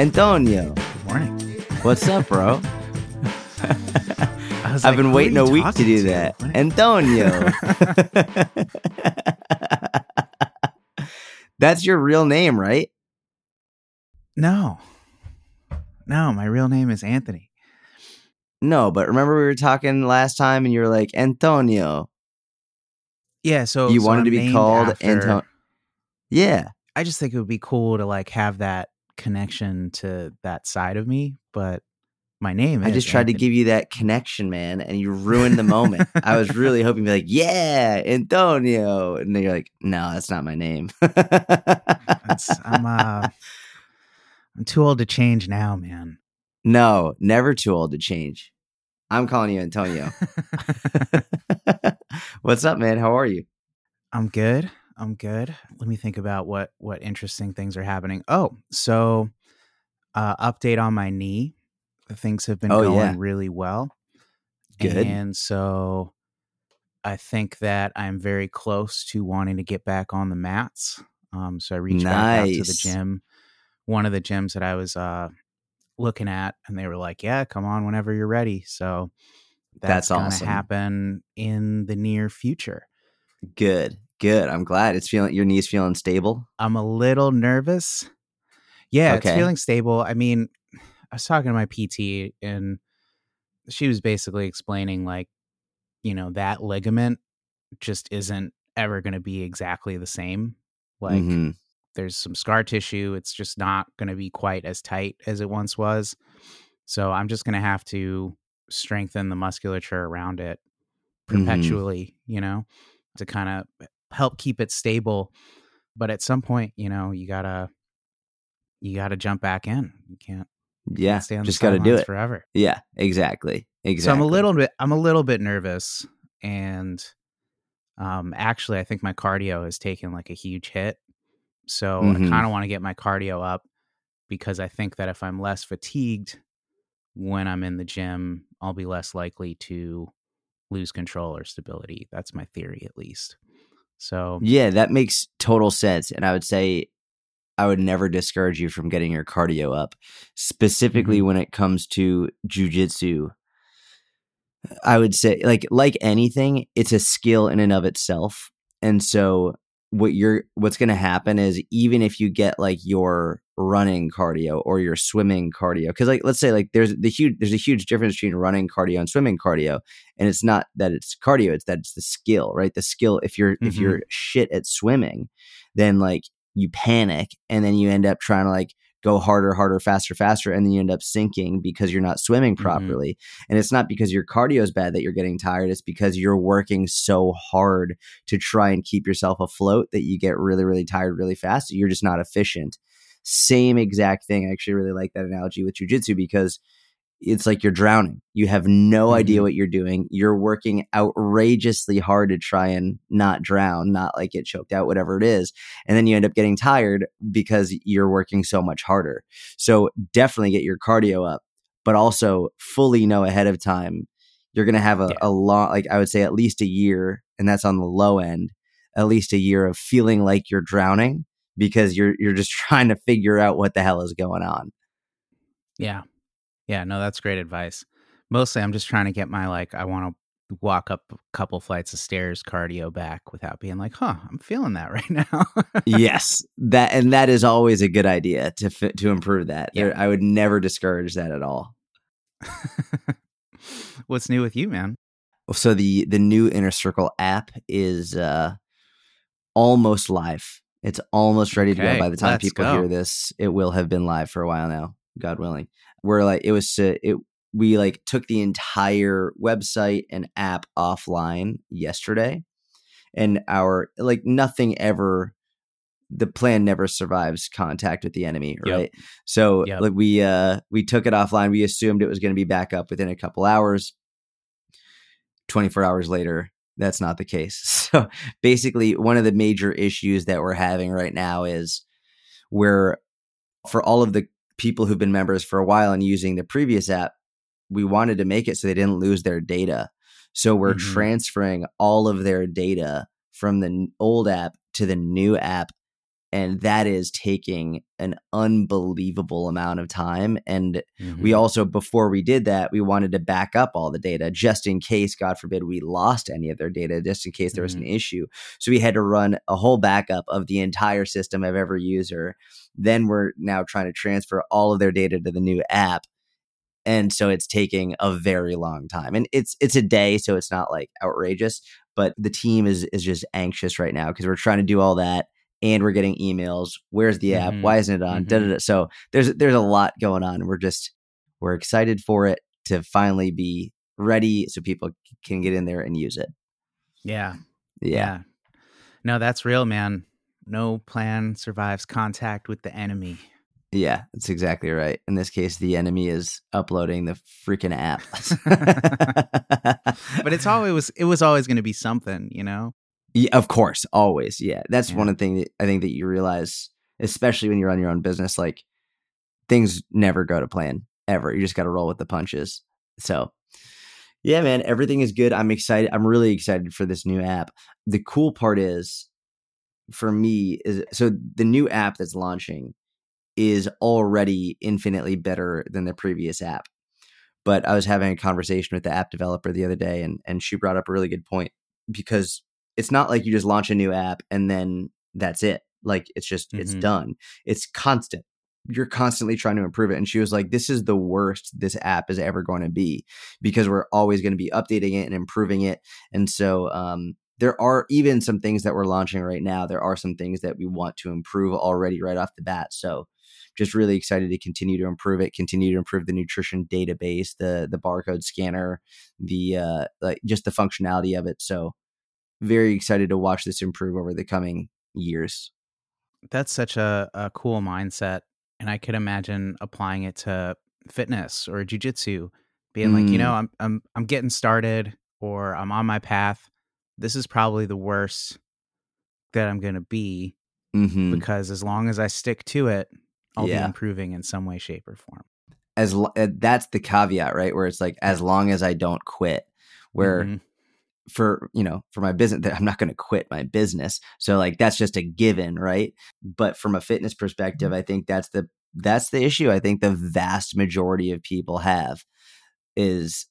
Antonio, Good morning. what's up, bro? I've been waiting a week to do that. Antonio. That's your real name, right? No, my real name is Anthony. No, but remember we were talking last time and you were like, Antonio. Yeah, so You wanted I'm to be named called after. Antonio. Yeah. I just think it would be cool to like have that connection to that side of me, but my name I is just tried to Anthony. give you that connection, man, and you ruined the moment. I was really hoping to be like, yeah, Antonio. And then you're like, no, that's not my name. I'm too old to change now, man. No, never too old to change. I'm calling you Antonio. What's up, man? How are you? I'm good. Let me think about what interesting things are happening. Oh, so update on my knee. Things have been going really well. Good. And so I think that I'm very close to wanting to get back on the mats. So I reached back out to the gym, one of the gyms that I was looking at, and they were like, yeah, come on whenever you're ready. So that's going to happen in the near future. Good. I'm glad your knee's feeling stable. I'm a little nervous. Yeah, okay. It's feeling stable. I mean, I was talking to my PT and she was basically explaining like, that ligament just isn't ever going to be exactly the same. Like there's some scar tissue. It's just not going to be quite as tight as it once was. So I'm just going to have to strengthen the musculature around it perpetually, to kind of help keep it stable. But at some point, you gotta jump back in. You can't stay on just the gotta do it forever. Yeah, exactly. So I'm a little bit nervous, and actually I think my cardio has taken like a huge hit. So I kind of want to get my cardio up because I think that if I'm less fatigued when I'm in the gym, I'll be less likely to lose control or stability. That's my theory, at least. So yeah, that makes total sense. And I would say I would never discourage you from getting your cardio up, specifically when it comes to jujitsu. I would say like anything, it's a skill in and of itself. And so what's going to happen is even if you get like your running cardio or your swimming cardio, because like let's say like there's a huge difference between running cardio and swimming cardio, and it's not that it's cardio, it's that it's the skill, right? The skill. If you're shit at swimming, then like you panic and then you end up trying to like go harder, faster, and then you end up sinking because you're not swimming properly. And it's not because your cardio is bad that you're getting tired. It's because you're working so hard to try and keep yourself afloat that you get really, really tired really fast. You're just not efficient. Same exact thing. I actually really like that analogy with jujitsu because it's like you're drowning. You have no idea what you're doing. You're working outrageously hard to try and not drown, not like get choked out, whatever it is. And then you end up getting tired because you're working so much harder. So definitely get your cardio up, but also fully know ahead of time, you're going to have a long, like I would say at least a year, and that's on the low end, at least a year of feeling like you're drowning because you're just trying to figure out what the hell is going on. Yeah. Yeah, no, that's great advice. Mostly I'm just trying to get my, like, I want to walk up a couple flights of stairs cardio back without being like, I'm feeling that right now. Yes, that is always a good idea to improve that. Yeah. I would never discourage that at all. What's new with you, man? So the new Inner Circle app is almost live. It's almost ready to go. By the time people hear this, it will have been live for a while now, God willing. We're like, we like took the entire website and app offline yesterday, and the plan never survives contact with the enemy, right? Yep. So like we took it offline. We assumed it was going to be back up within a couple hours. 24 hours later, that's not the case. So basically, one of the major issues that we're having right now is where for all of the people who've been members for a while and using the previous app, we wanted to make it so they didn't lose their data. So we're transferring all of their data from the old app to the new app And that is taking an unbelievable amount of time. And we Mhm. also, before we did that, we wanted to back up all the data just in case, God forbid, we lost any of their data, just in case there was an issue. So we had to run a whole backup of the entire system of every user. Then we're now trying to transfer all of their data to the new app. And so it's taking a very long time. And it's a day, so it's not like outrageous, but the team is just anxious right now because we're trying to do all that and we're getting emails. Where's the app? Why isn't it on? So there's a lot going on. We're excited for it to finally be ready so people can get in there and use it. Yeah. Yeah. No, that's real, man. No plan survives contact with the enemy. Yeah, that's exactly right. In this case, the enemy is uploading the freaking app. But it was always going to be something, you know? Yeah, of course, always. Yeah, that's one of the things that I think that you realize, especially when you run your own business, like things never go to plan ever. You just got to roll with the punches. So, yeah, man, everything is good. I'm excited. I'm really excited for this new app. The cool part is, for me, is so the new app that's launching is already infinitely better than the previous app. But I was having a conversation with the app developer the other day, and she brought up a really good point, because it's not like you just launch a new app and then that's it. Like it's just, it's done. It's constant. You're constantly trying to improve it. And she was like, this is the worst this app is ever going to be, because we're always going to be updating it and improving it. And so there are even some things that we're launching right now. There are some things that we want to improve already right off the bat. So just really excited to continue to improve it, continue to improve the nutrition database, the barcode scanner, the like just the functionality of it. So very excited to watch this improve over the coming years. That's such a cool mindset. And I could imagine applying it to fitness or jujitsu, being like, you know, I'm getting started, or I'm on my path. This is probably the worst that I'm going to be, because as long as I stick to it, I'll be improving in some way, shape, or form. That's the caveat, right? Where it's like, as long as I don't quit, where for my business, I'm not going to quit my business. So like, that's just a given, right? But from a fitness perspective, I think that's the issue. I think the vast majority of people have is,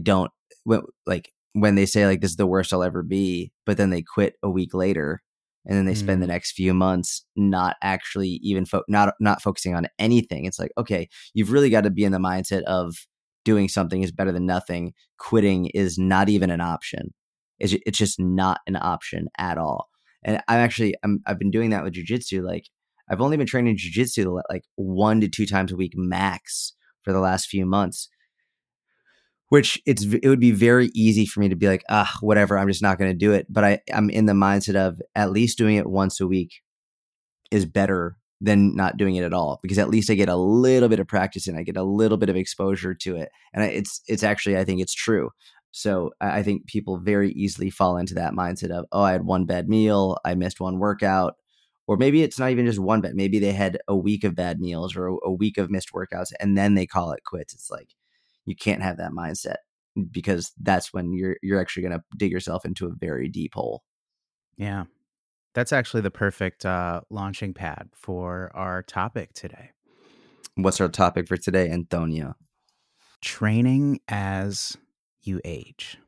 when they say like, this is the worst I'll ever be, but then they quit a week later. And then they spend the next few months not actually even not focusing on anything. It's like, okay, you've really got to be in the mindset of doing something is better than nothing. Quitting is not even an option. It's just not an option at all. And I've been doing that with jujitsu. Like I've only been training jujitsu like 1 to 2 times a week max for the last few months. Which it would be very easy for me to be like, whatever, I'm just not going to do it. But I'm in the mindset of at least doing it once a week is better than not doing it at all, because at least I get a little bit of practice and I get a little bit of exposure to it. And it's actually, I think it's true. So I think people very easily fall into that mindset of, I had one bad meal, I missed one workout. Or maybe it's not even just one bad. Maybe they had a week of bad meals or a week of missed workouts, and then they call it quits. It's like, you can't have that mindset, because that's when you're actually going to dig yourself into a very deep hole. Yeah. That's actually the perfect launching pad for our topic today. What's our topic for today, Antonio? Training as you age.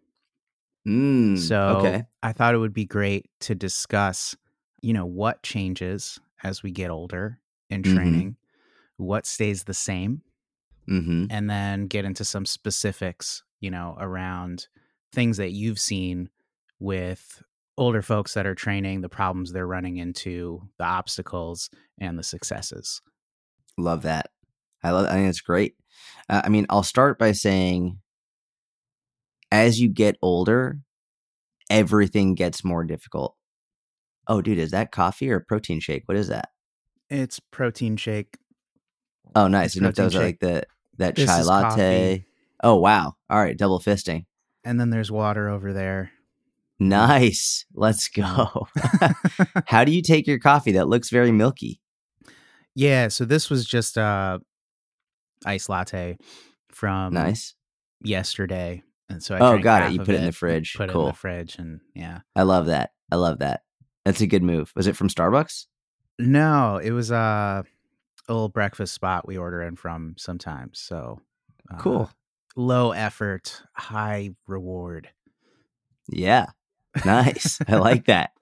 So okay. I thought it would be great to discuss, what changes as we get older in training, what stays the same, and then get into some specifics, around things that you've seen with older folks that are training, the problems they're running into, the obstacles, and the successes. Love that. I think it's great. I'll start by saying, as you get older, everything gets more difficult. Oh, dude, is that coffee or protein shake? What is that? It's protein shake. Oh, nice. You know if those are like that This chai latte. Coffee. Oh, wow. All right. Double fisting. And then there's water over there. Nice. Let's go. How do you take your coffee? That looks very milky. Yeah. So this was just iced latte from yesterday. And so I got it. You put it in the fridge. Put it in the fridge, and yeah. I love that. That's a good move. Was it from Starbucks? No, it was a little breakfast spot we order in from sometimes. So uh, Cool. low effort, high reward. Yeah. Nice. I like that.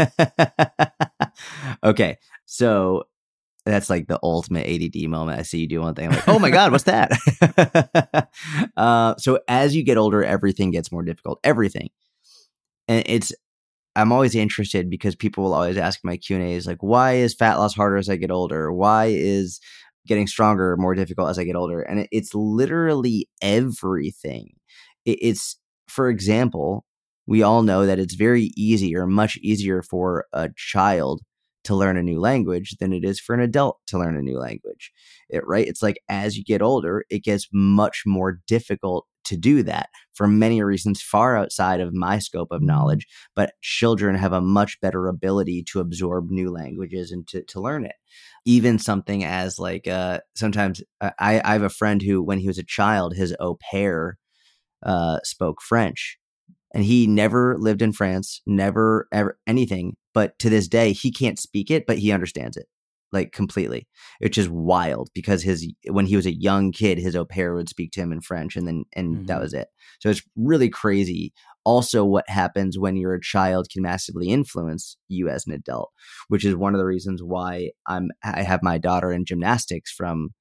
Okay. So that's like the ultimate ADD moment. I see you do one thing. I'm like, oh my God, what's that? So as you get older, everything gets more difficult. Everything. And I'm always interested because people will always ask my Q&As like, why is fat loss harder as I get older? Why is getting stronger more difficult as I get older? And it's literally everything. It's, for example, we all know that it's very easy or much easier for a child to learn a new language than it is for an adult to learn a new language. Right? It's like as you get older, it gets much more difficult to do that for many reasons far outside of my scope of knowledge. But children have a much better ability to absorb new languages and to learn it. Even something as like sometimes I have a friend who, when he was a child, his au pair spoke French, and he never lived in France, never ever anything. But to this day, he can't speak it, but he understands it like completely, which is wild because when he was a young kid, his au pair would speak to him in French, and that was it. So it's really crazy. Also, what happens when you're a child can massively influence you as an adult, which is one of the reasons why I have my daughter in gymnastics from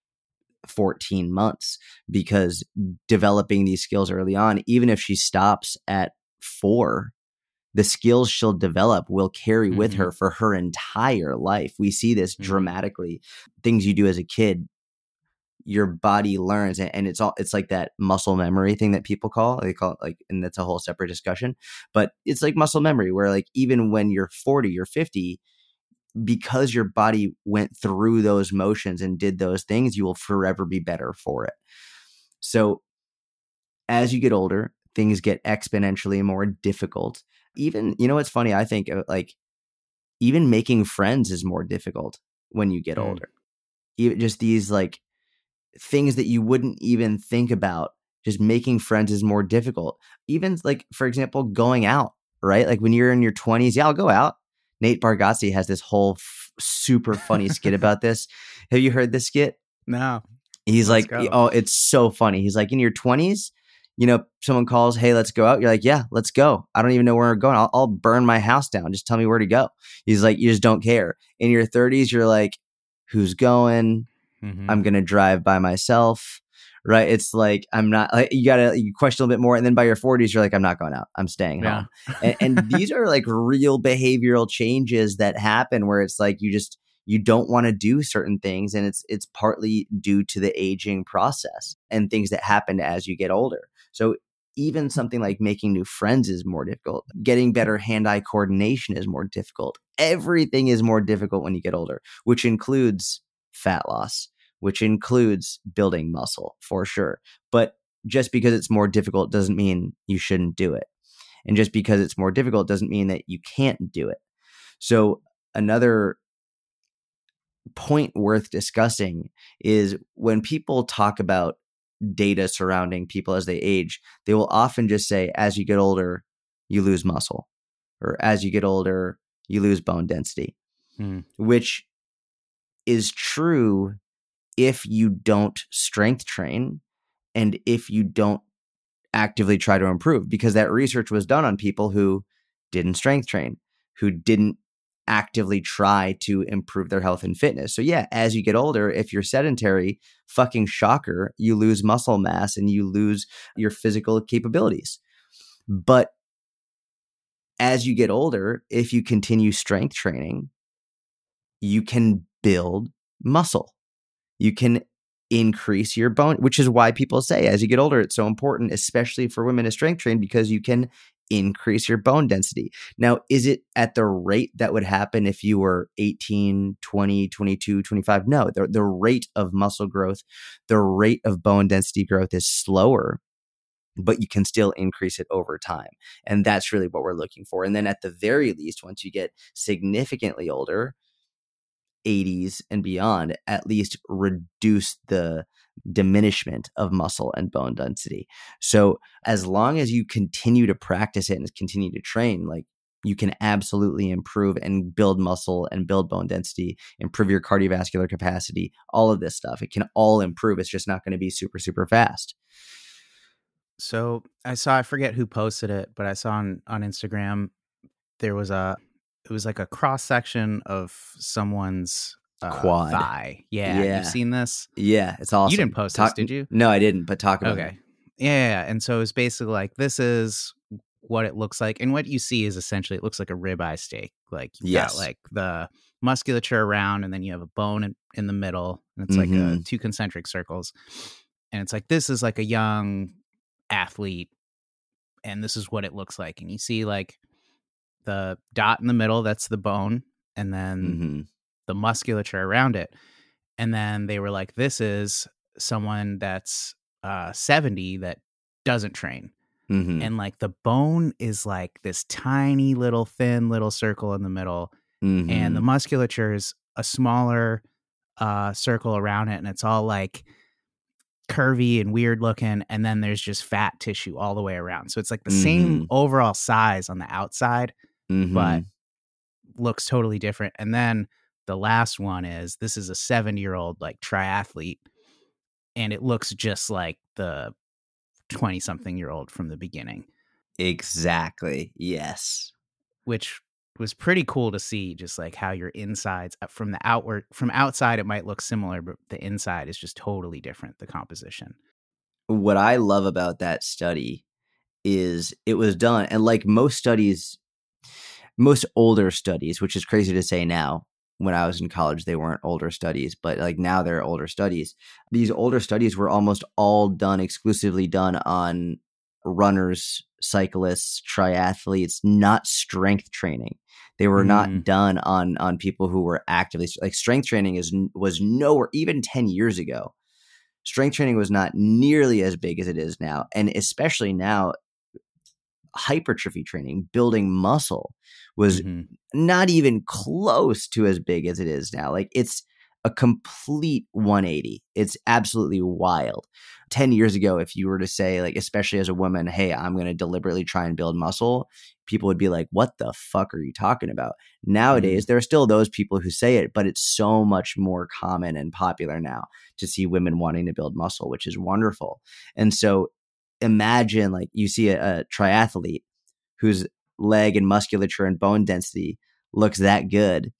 14 months, because developing these skills early on, even if she stops at 4, the skills she'll develop will carry with her for her entire life. We see this dramatically. Things you do as a kid, your body learns, and it's like that muscle memory thing that people call it like, and that's a whole separate discussion, but it's like muscle memory where like even when you're 40 or 50, because your body went through those motions and did those things, you will forever be better for it. So as you get older, things get exponentially more difficult. Even, it's funny, I think like even making friends is more difficult when you get older. Even just these like things that you wouldn't even think about, just making friends is more difficult. Even like, for example, going out, right? Like when you're in your 20s, yeah, I'll go out. Nate Bargatze has this whole super funny skit about this. Have you heard this skit? No. He's like, oh, it's so funny. He's like, in your 20s, someone calls, hey, let's go out. You're like, yeah, let's go. I don't even know where we're going. I'll burn my house down. Just tell me where to go. He's like, you just don't care. In your 30s, you're like, who's going? I'm going to drive by myself. Right. It's like, I'm not like, you question a little bit more. And then by your 40s, you're like, I'm not going out. I'm staying home. And these are like real behavioral changes that happen where it's like, you don't want to do certain things. And it's partly due to the aging process and things that happen as you get older. So even something like making new friends is more difficult. Getting better hand-eye coordination is more difficult. Everything is more difficult when you get older, which includes fat loss, which includes building muscle for sure. But just because it's more difficult doesn't mean you shouldn't do it. And just because it's more difficult doesn't mean that you can't do it. So another point worth discussing is when people talk about data surrounding people as they age, they will often just say, as you get older, you lose muscle, or as you get older, you lose bone density, which is true if you don't strength train and if you don't actively try to improve, because that research was done on people who didn't strength train, who didn't actively try to improve their health and fitness. So yeah, as you get older, if you're sedentary, fucking shocker, you lose muscle mass and you lose your physical capabilities. But as you get older, if you continue strength training, you can build muscle. You can increase your bone, which is why people say as you get older, it's so important, especially for women to strength train, because you can increase your bone density. Now, is it at the rate that would happen if you were 18, 20, 22, 25? No, the rate of muscle growth, the rate of bone density growth is slower, but you can still increase it over time. And that's really what we're looking for. And then at the very least, once you get significantly older, 80s and beyond, at least reduce the diminishment of muscle and bone density. So as long as you continue to practice it and continue to train, like you can absolutely improve and build muscle and build bone density, improve your cardiovascular capacity, all of this stuff. It can all improve. It's just not going to be super, super fast. So I forget who posted it, but I saw on Instagram, it was like a cross section of someone's Quad. thigh. Yeah. Yeah. You've seen this? Yeah. It's awesome. You didn't post this, did you? No, I didn't, but talk about it. Okay. Yeah. And so it's basically like, this is what it looks like. And what you see is essentially, it looks like a ribeye steak. Like you've got like the musculature around, and then you have a bone in the middle. And it's like two concentric circles. And it's like, this is like a young athlete, and this is what it looks like. And you see like the dot in the middle, that's the bone, and then the musculature around it. And then they were like, this is someone that's 70 that doesn't train. And like the bone is like this tiny little thin little circle in the middle, and the musculature is a smaller circle around it, and it's all like curvy and weird looking, and then there's just fat tissue all the way around. So it's like the same overall size on the outside, but looks totally different. And then the last one is, this is a 70-year-old like triathlete, and it looks just like the 20-something-year-old from the beginning. Exactly. Yes. Which was pretty cool to see, just like how your insides from outside it might look similar, but the inside is just totally different, the composition. What I love about that study is it was done, and like most older studies, which is crazy to say now. When I was in college, they weren't older studies, but like now they're older studies. These older studies were almost all exclusively done on runners, cyclists, triathletes, not strength training. They were not done on people who were actively, like strength training was nowhere, even 10 years ago. Strength training was not nearly as big as it is now. And especially now, hypertrophy training, building muscle, was not even close to as big as it is now. Like it's a complete 180. It's absolutely wild. 10 years ago, if you were to say, like, especially as a woman, hey, I'm going to deliberately try and build muscle, people would be like, what the fuck are you talking about? Nowadays, there are still those people who say it, but it's so much more common and popular now to see women wanting to build muscle, which is wonderful. And so imagine like you see a triathlete whose leg and musculature and bone density looks that good,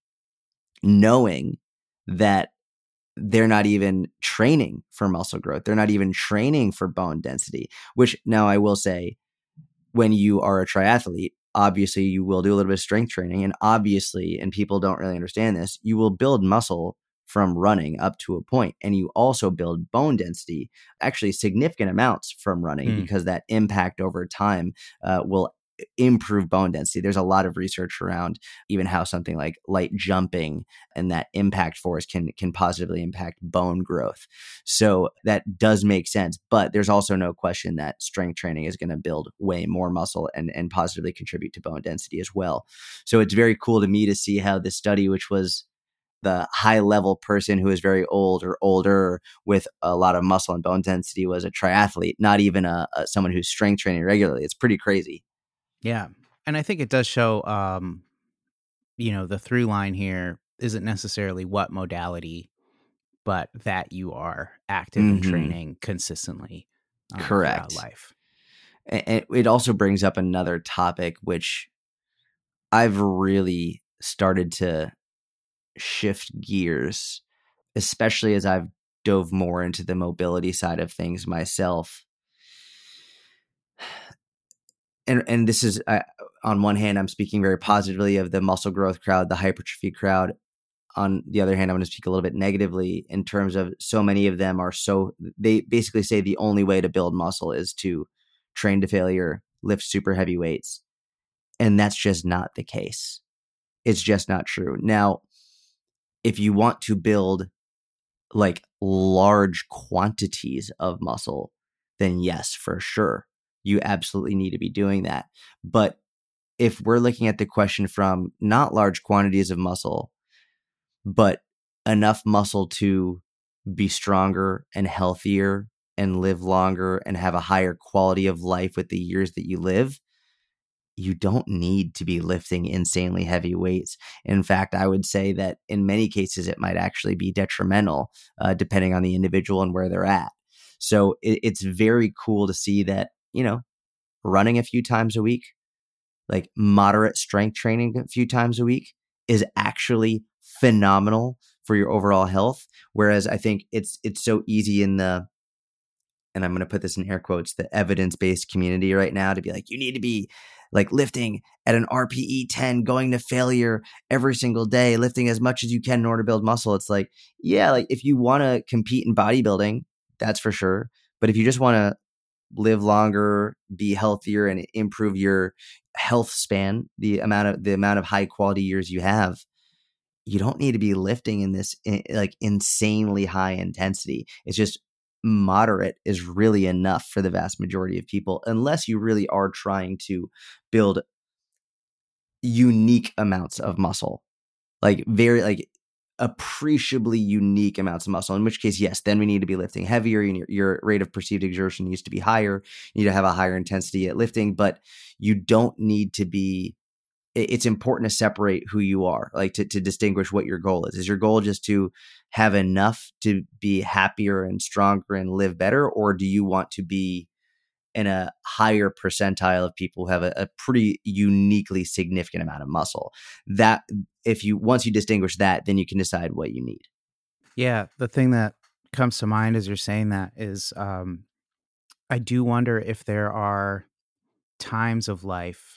knowing that they're not even training for muscle growth. They're not even training for bone density, which now I will say, when you are a triathlete, obviously you will do a little bit of strength training, and obviously, and people don't really understand this, you will build muscle from running up to a point, and you also build bone density, actually significant amounts from running, because that impact over time will improve bone density. There's a lot of research around even how something like light jumping and that impact force can positively impact bone growth. So that does make sense, but there's also no question that strength training is going to build way more muscle and positively contribute to bone density as well. So it's very cool to me to see how this study, which was the high level person who is very old or older with a lot of muscle and bone density, was a triathlete, not even someone who's strength training regularly. It's pretty crazy. Yeah. And I think it does show, the through line here isn't necessarily what modality, but that you are active in training consistently throughout life. And it also brings up another topic, which I've really started to shift gears, especially as I've dove more into the mobility side of things myself. And this is, on one hand, I'm speaking very positively of the muscle growth crowd, the hypertrophy crowd. On the other hand, I'm going to speak a little bit negatively in terms of so many of them they basically say the only way to build muscle is to train to failure, lift super heavy weights. And that's just not the case. It's just not true. Now, if you want to build like large quantities of muscle, then yes, for sure, you absolutely need to be doing that. But if we're looking at the question from not large quantities of muscle, but enough muscle to be stronger and healthier and live longer and have a higher quality of life with the years that you live, you don't need to be lifting insanely heavy weights. In fact, I would say that in many cases, it might actually be detrimental, depending on the individual and where they're at. So it's very cool to see that, running a few times a week, like moderate strength training a few times a week, is actually phenomenal for your overall health. Whereas I think it's so easy in the, and I'm going to put this in air quotes, the evidence-based community right now to be like, you need to be like lifting at an RPE 10, going to failure every single day, lifting as much as you can in order to build muscle. It's like, yeah, like if you want to compete in bodybuilding, that's for sure. But if you just want to live longer, be healthier, and improve your health span, the amount of high quality years you have, you don't need to be lifting in this like insanely high intensity. It's just moderate is really enough for the vast majority of people, unless you really are trying to build unique amounts of muscle, like very like appreciably unique amounts of muscle, in which case, yes, then we need to be lifting heavier. Your rate of perceived exertion needs to be higher. You need to have a higher intensity at lifting, but you don't need to be. It's important to separate who you are, like to distinguish what your goal is. Is your goal just to have enough to be happier and stronger and live better? Or do you want to be in a higher percentile of people who have a pretty uniquely significant amount of muscle? That once you distinguish that, then you can decide what you need. Yeah. The thing that comes to mind as you're saying that is, I do wonder if there are times of life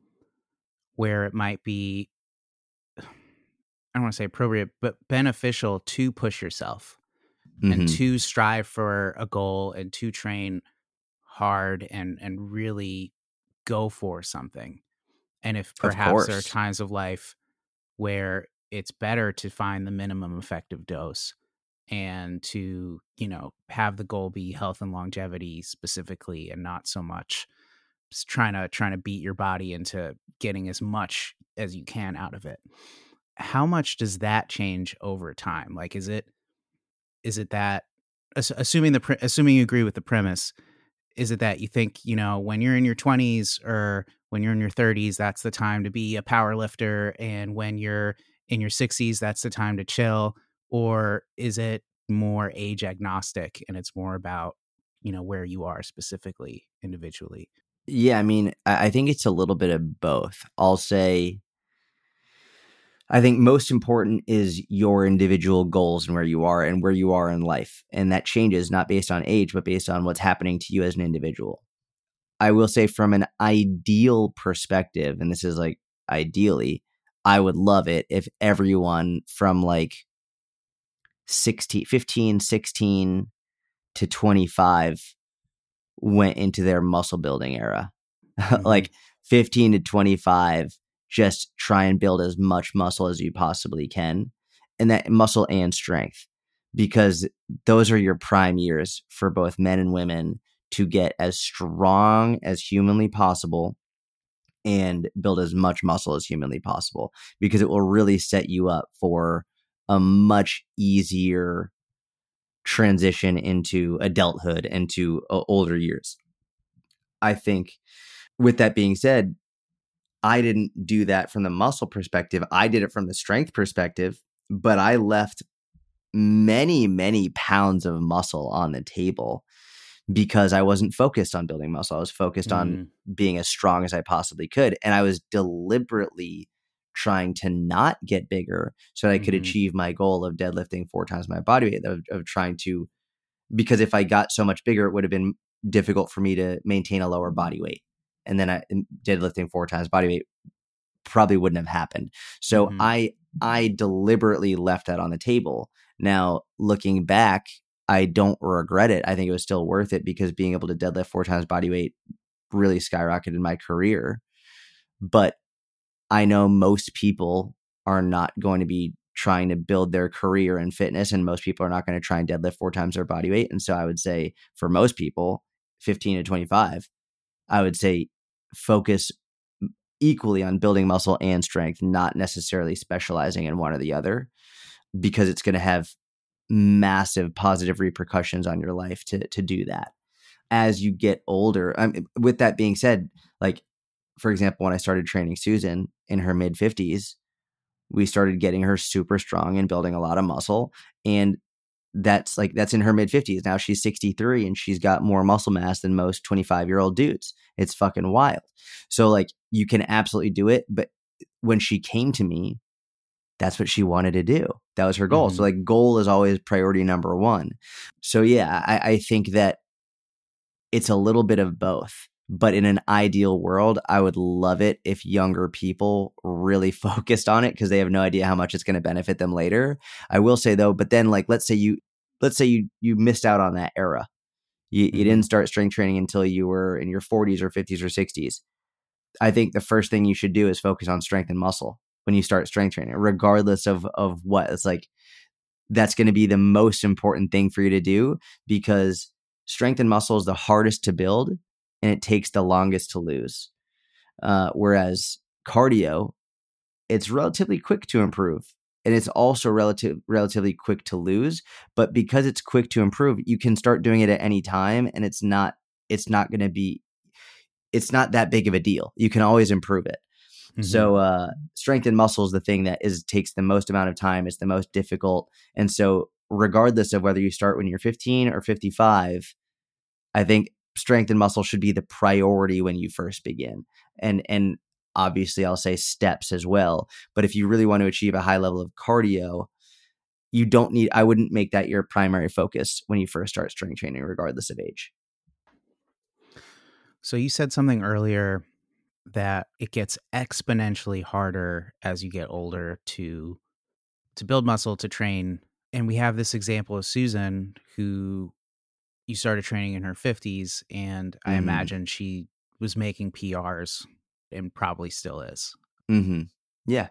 where it might be, I don't want to say appropriate, but beneficial to push yourself and to strive for a goal and to train hard and really go for something. And if perhaps there are times of life where it's better to find the minimum effective dose and to, have the goal be health and longevity specifically, and not so much just trying to beat your body into getting as much as you can out of it. How much does that change over time? Like, is it that, assuming you agree with the premise, is it that you think, when you're in your 20s or when you're in your 30s, that's the time to be a power lifter, and when you're in your 60s, that's the time to chill? Or is it more age agnostic and it's more about, where you are specifically individually? Yeah, I mean, I think it's a little bit of both. I'll say, I think most important is your individual goals and where you are in life. And that changes not based on age, but based on what's happening to you as an individual. I will say from an ideal perspective, and this is like ideally, I would love it if everyone from like 15, 16 to 25 went into their muscle building era. Like 15 to 25, just try and build as much muscle as you possibly can, and that muscle and strength, because those are your prime years for both men and women to get as strong as humanly possible and build as much muscle as humanly possible, because it will really set you up for a much easier transition into adulthood and to older years. I think, with that being said, I didn't do that from the muscle perspective. I did it from the strength perspective, but I left many, many pounds of muscle on the table because I wasn't focused on building muscle. I was focused on being as strong as I possibly could. And I was deliberately trying to not get bigger so that I could achieve my goal of deadlifting 4 times my body weight, of trying to, because if I got so much bigger, it would have been difficult for me to maintain a lower body weight. And then deadlifting 4 times body weight probably wouldn't have happened. So I deliberately left that on the table. Now, looking back, I don't regret it. I think it was still worth it, because being able to deadlift 4 times body weight really skyrocketed my career. But I know most people are not going to be trying to build their career in fitness, and most people are not going to try and deadlift 4 times their body weight. And so I would say for most people, 15 to 25, I would say focus equally on building muscle and strength, not necessarily specializing in one or the other, because it's going to have massive positive repercussions on your life to do that. As you get older, with that being said, like for example, when I started training Susan in her mid 50s, we started getting her super strong and building a lot of muscle. And that's in her mid 50s. Now she's 63 and she's got more muscle mass than most 25-year-old dudes. It's fucking wild. So like you can absolutely do it. But when she came to me, that's what she wanted to do. That was her goal. So like goal is always priority number one. So yeah, I think that it's a little bit of both. But in an ideal world, I would love it if younger people really focused on it because they have no idea how much it's going to benefit them later. I will say though, but then like let's say you missed out on that era. You didn't start strength training until you were in your 40s or 50s or 60s. I think the first thing you should do is focus on strength and muscle when you start strength training, regardless of what. It's like that's going to be the most important thing for you to do because strength and muscle is the hardest to build and it takes the longest to lose. Whereas cardio, it's relatively quick to improve and it's also relatively quick to lose. But because it's quick to improve, you can start doing it at any time and it's not that big of a deal. You can always improve it. So strength and muscle is the thing that takes the most amount of time. It's the most difficult. And so regardless of whether you start when you're 15 or 55, I think strength and muscle should be the priority when you first begin. And obviously I'll say steps as well. But if you really want to achieve a high level of cardio, I wouldn't make that your primary focus when you first start strength training, regardless of age. So you said something earlier that it gets exponentially harder as you get older to build muscle, to train. And we have this example of Susan, who you started training in her 50s, and I imagine she was making PRs and probably still is. Yeah.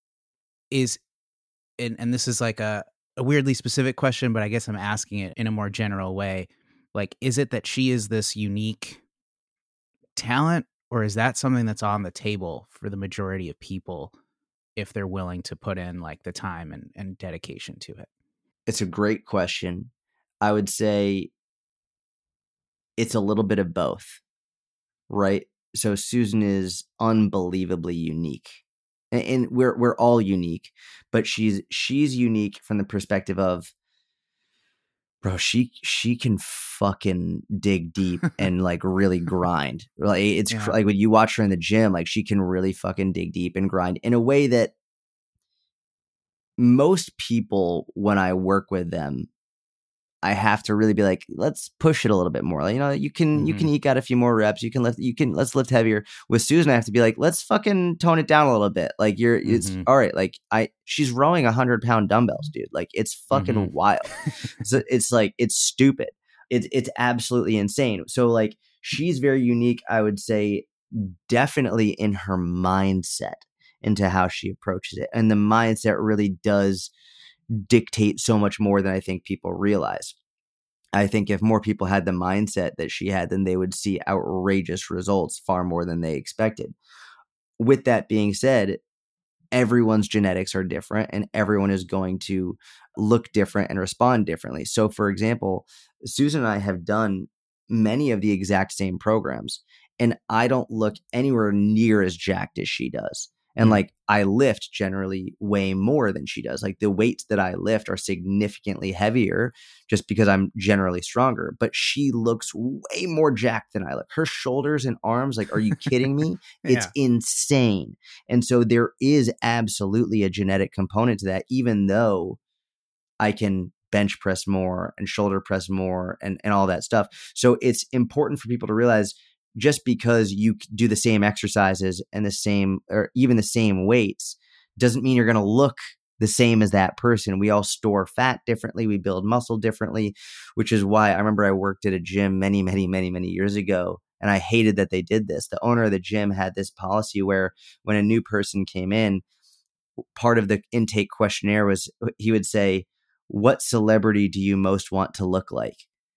And this is like a weirdly specific question, but I guess I'm asking it in a more general way. Like, is it that she is this unique talent, or is that something that's on the table for the majority of people if they're willing to put in like the time and dedication to it? It's a great question. I would say it's a little bit of both, right? So Susan is unbelievably unique. And we're all unique, but she's unique from the perspective of, bro, she can fucking dig deep and like really grind. Like it's like when you watch her in the gym, like she can really fucking dig deep and grind in a way that most people, when I work with them, I have to really be like, let's push it a little bit more. Like, you can eke out a few more reps. Let's lift heavier. With Susan, I have to be like, let's fucking tone it down a little bit. Like it's all right. Like she's rowing 100-pound dumbbells, dude. Like it's fucking wild. So it's like, it's stupid. It's absolutely insane. So like, she's very unique. I would say definitely in her mindset into how she approaches it. And the mindset really does dictate so much more than I think people realize. I think if more people had the mindset that she had, then they would see outrageous results far more than they expected. With that being said, everyone's genetics are different and everyone is going to look different and respond differently. So for example, Susan and I have done many of the exact same programs and I don't look anywhere near as jacked as she does. And like I lift generally way more than she does. Like the weights that I lift are significantly heavier just because I'm generally stronger. But she looks way more jacked than I look. Her shoulders and arms, like, are you kidding me? It's insane. And so there is absolutely a genetic component to that, even though I can bench press more and shoulder press more and all that stuff. So it's important for people to realize just because you do the same exercises and the same, or even the same weights, doesn't mean you're going to look the same as that person. We all store fat differently. We build muscle differently, which is why I remember I worked at a gym many, many, many, many years ago. And I hated that they did this. The owner of the gym had this policy where when a new person came in, part of the intake questionnaire was, he would say, what celebrity do you most want to look like?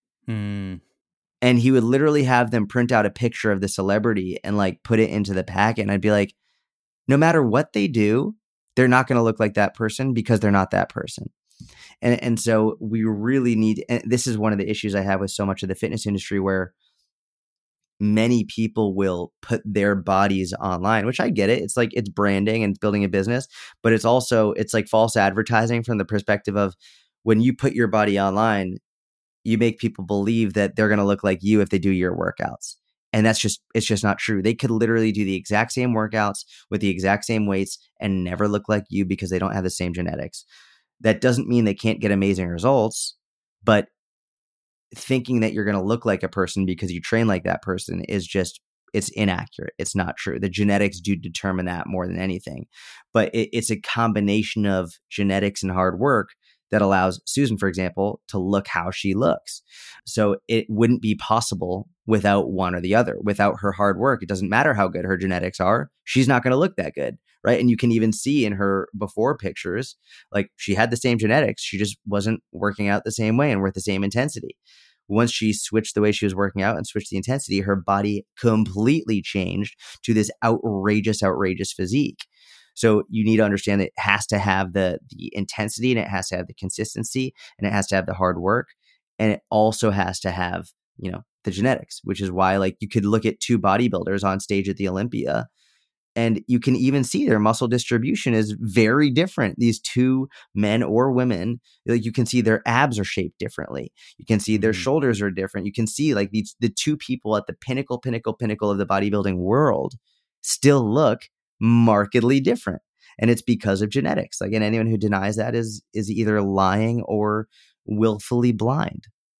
And he would literally have them print out a picture of the celebrity and like put it into the packet. And I'd be like, no matter what they do, they're not going to look like that person because they're not that person. And so we really need, and this is one of the issues I have with so much of the fitness industry where many people will put their bodies online, which I get it. It's like, it's branding and building a business, but it's also, it's like false advertising from the perspective of, when you put your body online, you make people believe that they're going to look like you if they do your workouts. And it's just not true. They could literally do the exact same workouts with the exact same weights and never look like you because they don't have the same genetics. That doesn't mean they can't get amazing results, but thinking that you're going to look like a person because you train like that person is just, it's inaccurate. It's not true. The genetics do determine that more than anything, but it's a combination of genetics and hard work that allows Susan, for example, to look how she looks. So it wouldn't be possible without one or the other. Without her hard work, it doesn't matter how good her genetics are, she's not going to look that good, right? And you can even see in her before pictures, like, she had the same genetics, she just wasn't working out the same way and with the same intensity. Once she switched the way she was working out and switched the intensity, her body completely changed to this outrageous physique. So you need to understand that it has to have the intensity, and it has to have the consistency, and it has to have the hard work. And it also has to have, the genetics, which is why, like, you could look at two bodybuilders on stage at the Olympia, and you can even see their muscle distribution is very different. These two men or women, like, you can see their abs are shaped differently. You can see their shoulders are different. You can see, like, the two people at the pinnacle of the bodybuilding world still look markedly different. And it's because of genetics. Like, and anyone who denies that is either lying or willfully blind.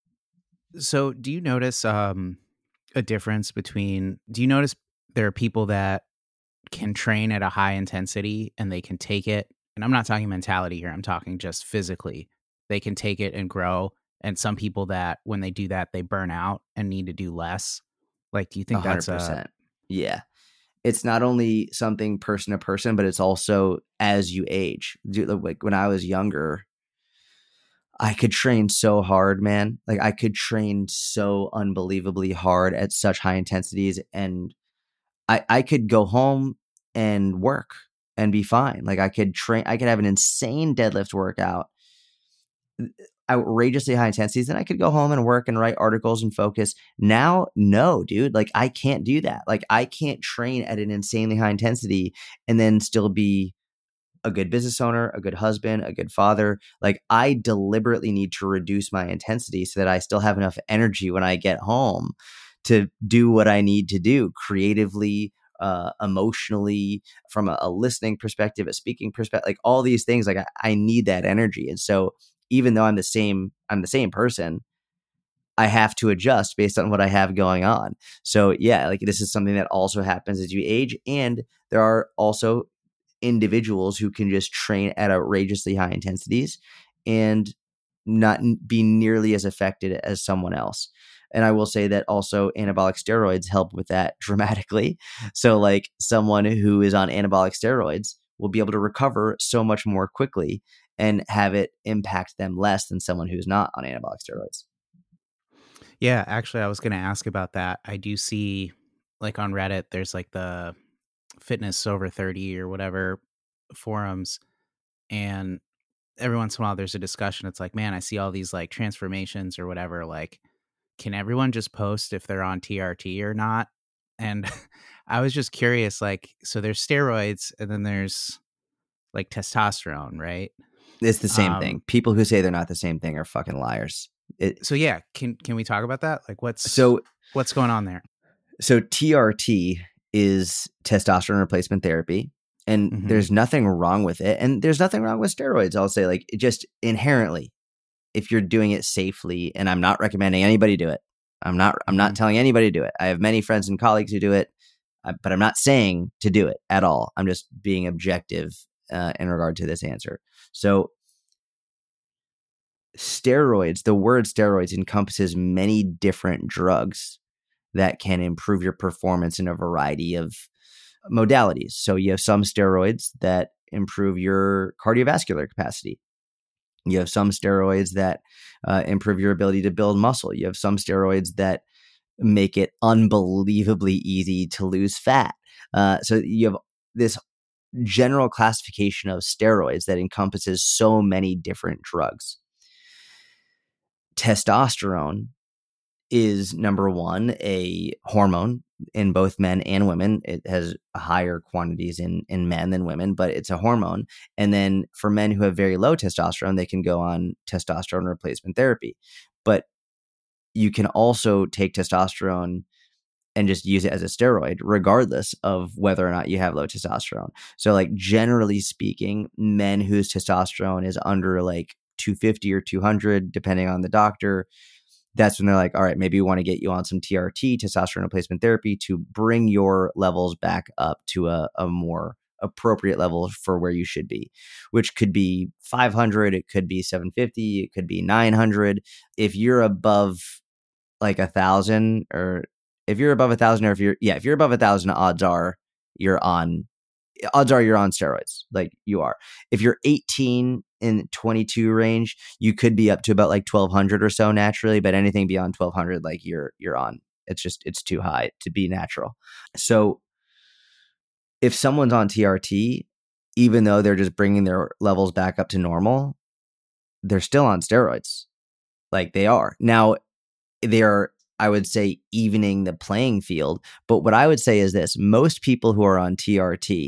So do you notice a difference between, do you notice there are people that can train at a high intensity and they can take it, and I'm not talking mentality here, I'm talking just physically, they can take it and grow, and some people that when they do that, they burn out and need to do less? Like, do you think 100%. that's Yeah. It's not only something person to person, but it's also as you age. Like, when I was younger, I could train so hard, man. Like, I could train so unbelievably hard at such high intensities, and I could go home and work and be fine. Like, I could have an insane deadlift workout, outrageously high intensities, and I could go home and work and write articles and focus. Now, no, dude, like, I can't do that. Like, I can't train at an insanely high intensity and then still be a good business owner, a good husband, a good father. Like, I deliberately need to reduce my intensity so that I still have enough energy when I get home to do what I need to do creatively, emotionally, from a listening perspective, a speaking perspective, like, all these things. Like, I need that energy. And so even though I'm the same person, I have to adjust based on what I have going on. So yeah, like, this is something that also happens as you age. And there are also individuals who can just train at outrageously high intensities and not be nearly as affected as someone else. And I will say that also anabolic steroids help with that dramatically. So, like, someone who is on anabolic steroids will be able to recover so much more quickly and have it impact them less than someone who's not on anabolic steroids. Yeah, actually, I was going to ask about that. I do see, like, on Reddit, there's like the fitness over 30 or whatever forums, and every once in a while there's a discussion. It's like, man, I see all these like transformations or whatever. Like, can everyone just post if they're on TRT or not? And I was just curious, like, so there's steroids and then there's like testosterone, right? It's the same thing. People who say they're not the same thing are fucking liars. So yeah, can we talk about that? Like, what's going on there? So TRT is testosterone replacement therapy, and there's nothing wrong with it. And there's nothing wrong with steroids. I'll say, like, just inherently, if you're doing it safely, and I'm not recommending anybody do it. I'm not telling anybody to do it. I have many friends and colleagues who do it, but I'm not saying to do it at all. I'm just being objective in regard to this answer. So steroids, the word steroids encompasses many different drugs that can improve your performance in a variety of modalities. So you have some steroids that improve your cardiovascular capacity. You have some steroids that improve your ability to build muscle. You have some steroids that make it unbelievably easy to lose fat. So you have this general classification of steroids that encompasses so many different drugs. Testosterone is, number one, a hormone in both men and women. It has higher quantities in men than women, but it's a hormone. And then for men who have very low testosterone, they can go on testosterone replacement therapy. But you can also take testosterone and just use it as a steroid, regardless of whether or not you have low testosterone. So, like, generally speaking, men whose testosterone is under like 250 or 200, depending on the doctor, that's when they're like, all right, maybe we want to get you on some TRT, testosterone replacement therapy, to bring your levels back up to a more appropriate level for where you should be, which could be 500, it could be 750, it could be 900. If you're above like 1,000, or if you're above 1,000, or if you're above 1,000, odds are you're on steroids. Like, you are. If you're 18 in 22 range, you could be up to about like 1,200 or so naturally, but anything beyond 1,200, like, you're on. It's too high to be natural. So if someone's on TRT, even though they're just bringing their levels back up to normal, they're still on steroids. Like, they are. Now, they are, I would say, evening the playing field. But what I would say is this: most people who are on TRT,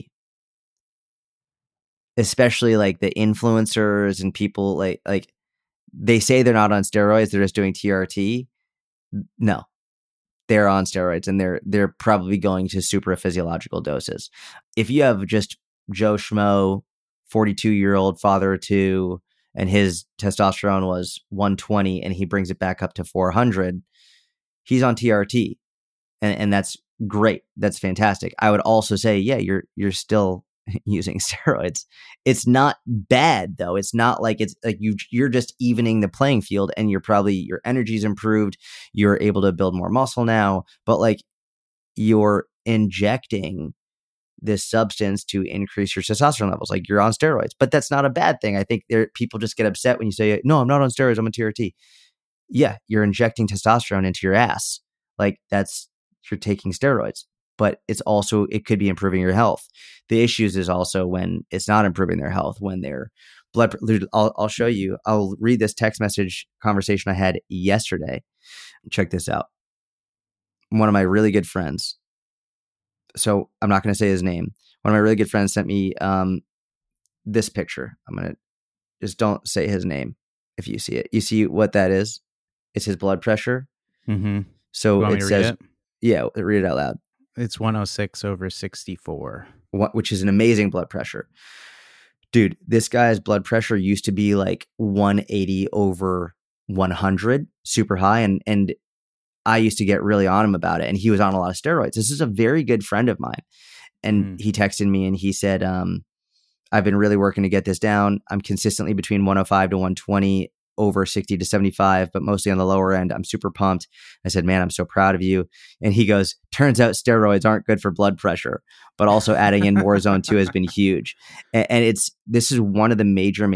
especially like the influencers and people like they say they're not on steroids, they're just doing TRT. No, they're on steroids, and they're probably going to super physiological doses. If you have just Joe Schmo, 42-year-old father of two, and his testosterone was 120 and he brings it back up to 400, he's on TRT, and that's great. That's fantastic. I would also say, yeah, you're still using steroids. It's not bad though. It's not like it's like you're just evening the playing field, and your energy's improved. You're able to build more muscle now, but like, you're injecting this substance to increase your testosterone levels. Like, you're on steroids, but that's not a bad thing. I think people just get upset when you say, no, I'm not on steroids, I'm on TRT. Yeah, you're injecting testosterone into your ass. Like, you're taking steroids, but it could be improving your health. The issues is also when it's not improving their health, when their blood. I'll show you. I'll read this text message conversation I had yesterday. Check this out. One of my really good friends, so I'm not going to say his name. One of my really good friends sent me this picture. I'm going to just, don't say his name if you see it. You see what that is? It's his blood pressure. Mm-hmm. So it says, yeah, read it out loud. It's 106/64, which is an amazing blood pressure. Dude, this guy's blood pressure used to be like 180/100, super high. And I used to get really on him about it. And he was on a lot of steroids. This is a very good friend of mine. And he texted me and he said, I've been really working to get this down. I'm consistently between 105 to 120, over 60 to 75, but mostly on the lower end. I'm super pumped. I said, man, I'm so proud of you. And he goes, turns out steroids aren't good for blood pressure, but also adding in more zone 2 has been huge. And this is one of the major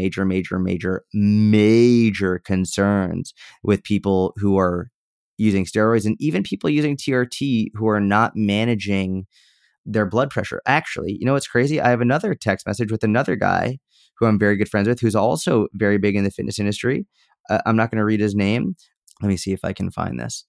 concerns with people who are using steroids, and even people using TRT who are not managing their blood pressure. Actually, you know what's crazy? I have another text message with another guy who I'm very good friends with, who's also very big in the fitness industry. I'm not going to read his name. Let me see if I can find this.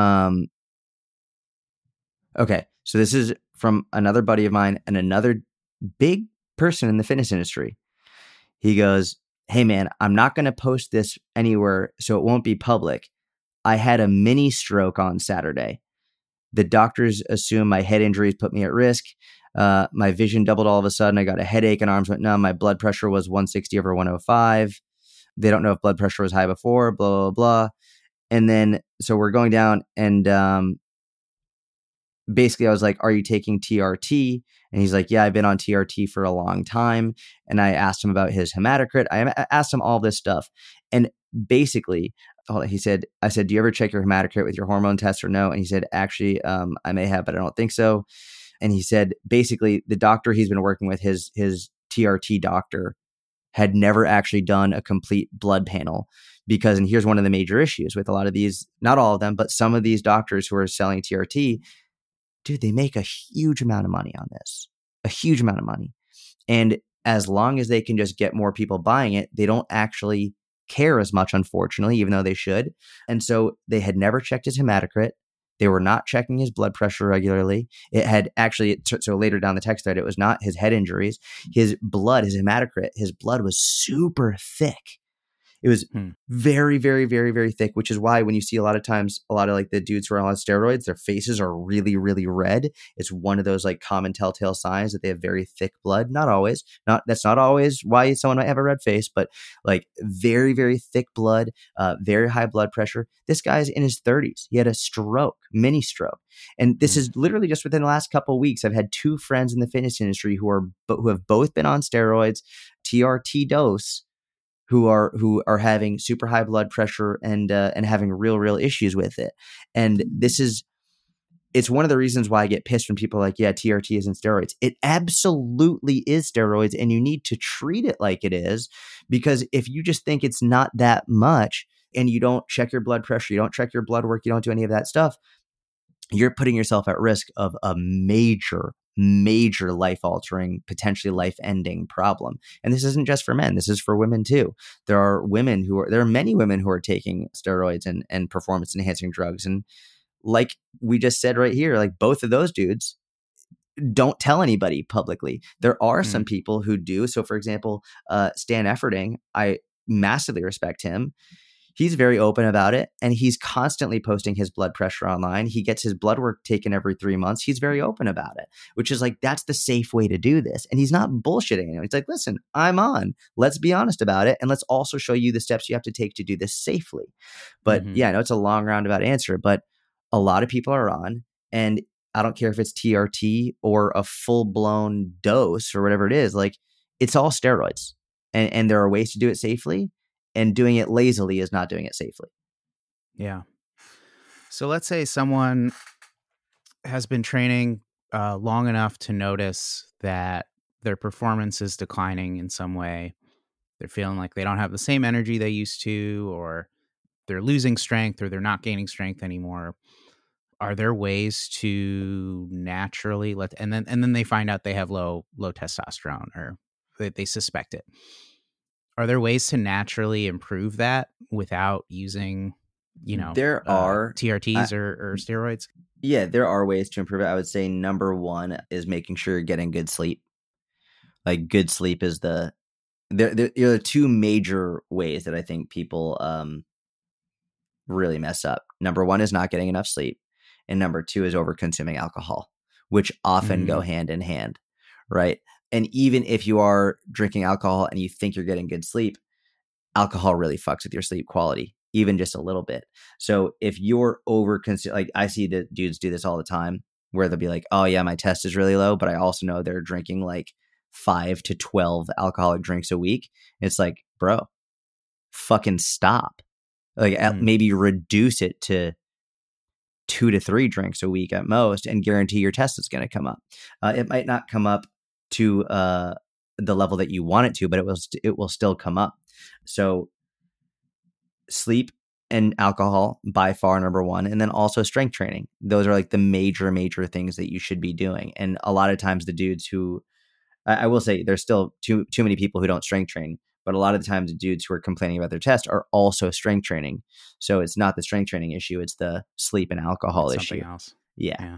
Okay, so this is from another buddy of mine and another big person in the fitness industry. He goes, hey man, I'm not going to post this anywhere so it won't be public. I had a mini stroke on Saturday. The doctors assume my head injuries put me at risk. My vision doubled all of a sudden. I got a headache and arms went numb. My blood pressure was 160/105. They don't know if blood pressure was high before, blah, blah, blah. And then, so we're going down, and basically I was like, are you taking TRT? And he's like, yeah, I've been on TRT for a long time. And I asked him about his hematocrit. I asked him all this stuff. And basically, I said, do you ever check your hematocrit with your hormone test or no? And he said, actually, I may have, but I don't think so. And he said, basically, the doctor he's been working with, his TRT doctor, had never actually done a complete blood panel because, and here's one of the major issues with a lot of these, not all of them, but some of these doctors who are selling TRT, dude, they make a huge amount of money on this, a huge amount of money. And as long as they can just get more people buying it, they don't actually care as much, unfortunately, even though they should. And so they had never checked his hematocrit. They were not checking his blood pressure regularly. It had actually, so later down the text thread, it was not his head injuries. His blood, his hematocrit, his blood was super thick. It was very, very, very, very thick, which is why when you see a lot of times, a lot of like the dudes who are on steroids, their faces are really, really red. It's one of those like common telltale signs that they have very thick blood. Not always. That's not always why someone might have a red face, but like very, very thick blood, very high blood pressure. This guy's in his 30s. He had a stroke, mini stroke. And this is literally just within the last couple of weeks. I've had two friends in the fitness industry who have both been on steroids, TRT dose, who are having super high blood pressure and having real issues with it. And it's one of the reasons why I get pissed when people are like, yeah, TRT isn't steroids. It absolutely is steroids, and you need to treat it like it is, because if you just think it's not that much and you don't check your blood pressure, you don't check your blood work, you don't do any of that stuff, you're putting yourself at risk of a major life-altering, potentially life-ending problem. And this isn't just for men. This is for women too. There are many women who are taking steroids and performance-enhancing drugs. And like we just said right here, like both of those dudes don't tell anybody publicly. There are some people who do. So for example, Stan Efferding, I massively respect him. He's very open about it, and he's constantly posting his blood pressure online. He gets his blood work taken every 3 months. He's very open about it, which is like, that's the safe way to do this. And he's not bullshitting anyone. He's like, listen, I'm on. Let's be honest about it. And let's also show you the steps you have to take to do this safely. But yeah, I know it's a long roundabout answer, but a lot of people are on, and I don't care if it's TRT or a full-blown dose or whatever it is, like it's all steroids, and there are ways to do it safely. And doing it lazily is not doing it safely. Yeah. So let's say someone has been training long enough to notice that their performance is declining in some way. They're feeling like they don't have the same energy they used to, or they're losing strength, or they're not gaining strength anymore. Are there ways to naturally and then they find out they have low testosterone, or they suspect it? Are there ways to naturally improve that without using, there are TRTs or steroids? Yeah, there are ways to improve it. I would say number one is making sure you're getting good sleep. Like good sleep is there are two major ways that I think people really mess up. Number one is not getting enough sleep, and number two is over consuming alcohol, which often go hand in hand, right? And even if you are drinking alcohol and you think you're getting good sleep, alcohol really fucks with your sleep quality, even just a little bit. So if you're like I see the dudes do this all the time, where they'll be like, oh yeah, my test is really low, but I also know they're drinking like 5 to 12 alcoholic drinks a week. It's like, bro, fucking stop. Like maybe reduce it to 2 to 3 drinks a week at most, and guarantee your test is going to come up. It might not come up to the level that you want it to, but it will still come up. So sleep and alcohol by far number one, and then also strength training. Those are like the major things that you should be doing. And a lot of times the dudes who, I will say, there's still too many people who don't strength train, but a lot of the times the dudes who are complaining about their test are also strength training. So it's not the strength training issue, it's the sleep and alcohol issue. Something else. Yeah.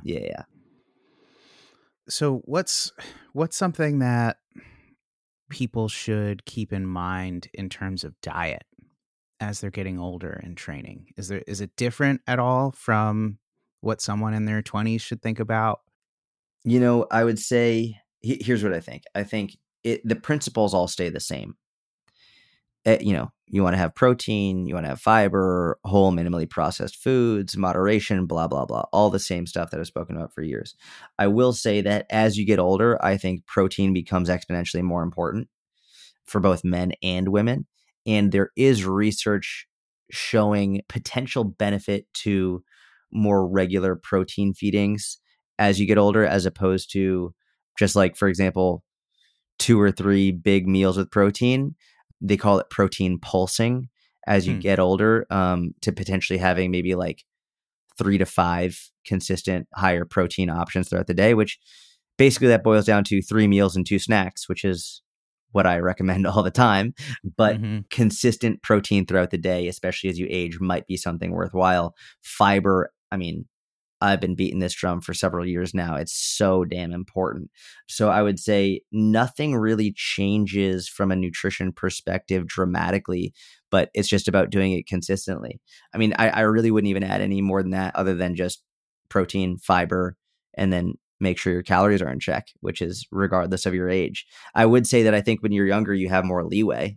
So what's something that people should keep in mind in terms of diet as they're getting older and training? Is it different at all from what someone in their 20s should think about? I would say, here's what I think. I think the principles all stay the same. You want to have protein, you want to have fiber, whole, minimally processed foods, moderation, blah, blah, blah, all the same stuff that I've spoken about for years. I will say that as you get older, I think protein becomes exponentially more important for both men and women. And there is research showing potential benefit to more regular protein feedings as you get older, as opposed to just like, for example, 2 or 3 big meals with protein. They call it protein pulsing as you get older, to potentially having maybe like 3 to 5 consistent higher protein options throughout the day, which basically that boils down to 3 meals and 2 snacks, which is what I recommend all the time, but Mm-hmm. consistent protein throughout the day, especially as you age, might be something worthwhile. Fiber, I mean, I've been beating this drum for several years now. It's so damn important. So I would say nothing really changes from a nutrition perspective dramatically, but it's just about doing it consistently. I mean, I really wouldn't even add any more than that other than just protein, fiber, and then make sure your calories are in check, which is regardless of your age. I would say that I think when you're younger, you have more leeway.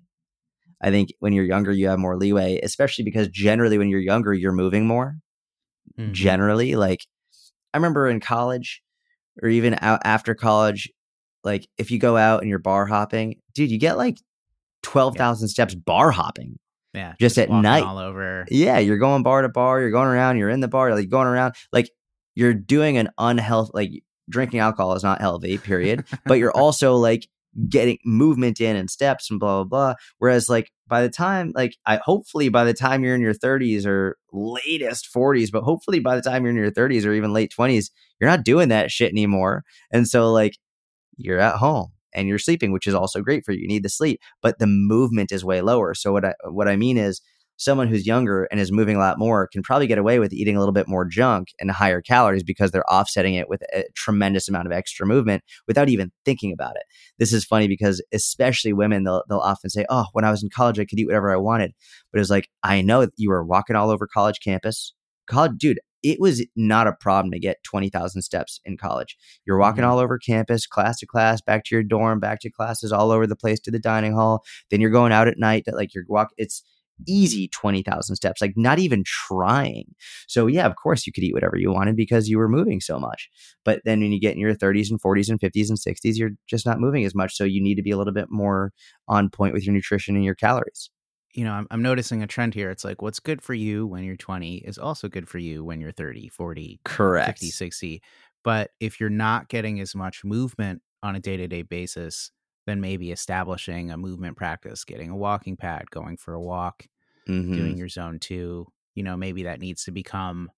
I think when you're younger, you have more leeway, especially because generally when you're younger, you're moving more. Mm-hmm. Generally, like I remember in college or even out after college, like if you go out and you're bar hopping, dude, you get like 12,000 steps bar hopping Yeah, just at walking night. all over. Yeah, you're going bar to bar, you're going around, you're in the bar, like going around, like you're doing an unhealthy, like drinking alcohol is not healthy, period. But you're also like getting movement in and steps and blah, blah, blah. Whereas like by the time, like hopefully by the time you're in your 30s or latest 40s, but hopefully by the time you're in your 30s or even late 20s, you're not doing that shit anymore. And so like you're at home and you're sleeping, which is also great for you. You need the sleep, but the movement is way lower. So what I mean is someone who's younger and is moving a lot more can probably get away with eating a little bit more junk and higher calories because they're offsetting it with a tremendous amount of extra movement without even thinking about it. This is funny because especially women, they'll often say, oh, when I was in college, I could eat whatever I wanted. But it's like, I know that you were walking all over college campus. Dude, it was not a problem to get 20,000 steps in college. You're walking all over campus, class to class, back to your dorm, back to classes, all over the place to the dining hall. Then you're going out at night. That like you're it's easy 20,000 steps, like not even trying. So yeah, of course you could eat whatever you wanted because you were moving so much. But then when you get in your 30s and 40s and 50s and 60s, you're just not moving as much. So you need to be a little bit more on point with your nutrition and your calories. You know, I'm noticing a trend here. It's like what's good for you when you're 20 is also good for you when you're 30, 40, Correct. 50, 60. But if you're not getting as much movement on a day-to-day basis, then maybe establishing a movement practice, getting a walking pad, going for a walk, doing your zone 2, you know, maybe that needs to become